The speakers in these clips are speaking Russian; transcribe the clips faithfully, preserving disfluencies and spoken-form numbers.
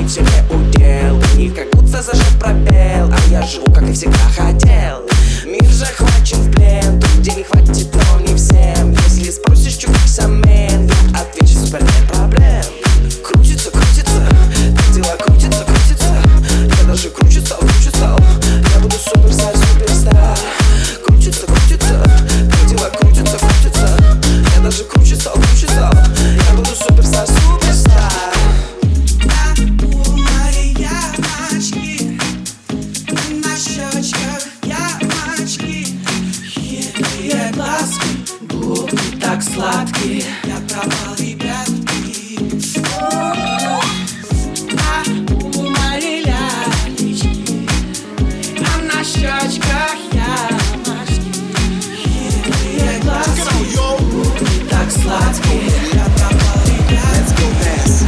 в себе удел. И как будто зажат пробел, а я живу, как и всегда хотел. Мир захвачен в плен, тут где не хватит, но не всем. Если спросишь, чё как самен, я отвечу, супер, нет проблем. Крутится, крутится, так дела крутится, крутится. Я даже круче стал, круче стал. Я буду суперстар, суперстар. Крутится, крутится, так дела крутится, крутится. Я даже круче стал, круче стал. Я буду суперстар, суперстар. Губы так сладкие, я пропал, ребятки. А у моей лялечки, а на щечках ямочки. Хитрые глазки, губы так сладкие, я пропал, ребятки. Let's go dance.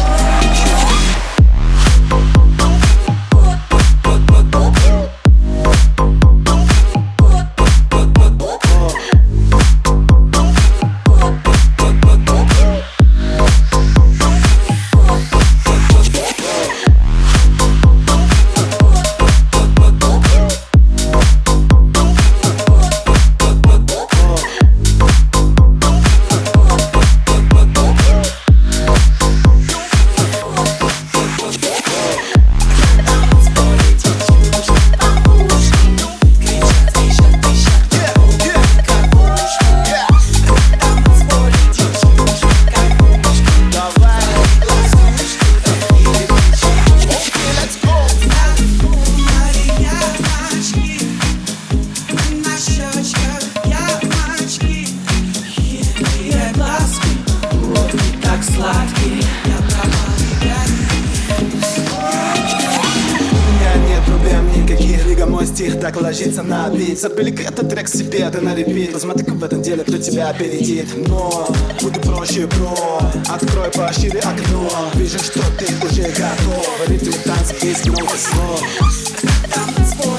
Стих так ложится на бит. Забыли этот трек себе, ты на репит. Посмотри-ка в этом деле, кто тебя опередит. Но буду проще, бро. Открой пошире окно. Вижу, что ты уже готов. Ритм танца, есть много слов.